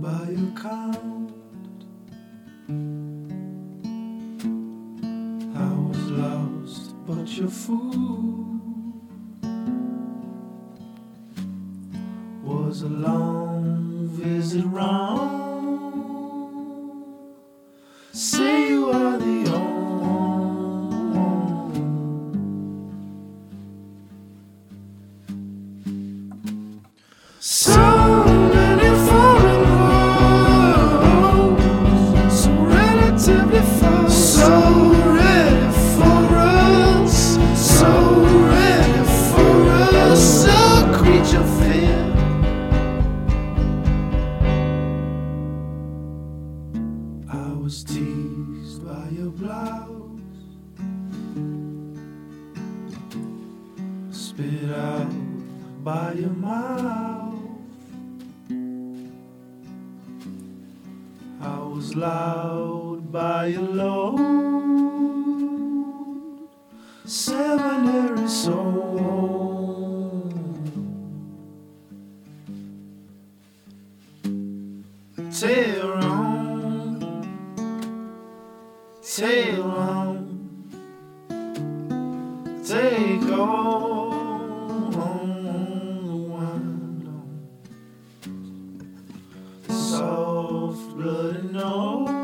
by your count. I was lost, but your food was a long visit round. Say you are the only. So many foreign roads, so relatively far, so ready for us, so ready for us, so creature fear. I was teased by your blouse, spit out by your mouth. I was loud by your load, seminary soul. Tail on, tail on, take all the wind on. Soft blood and all.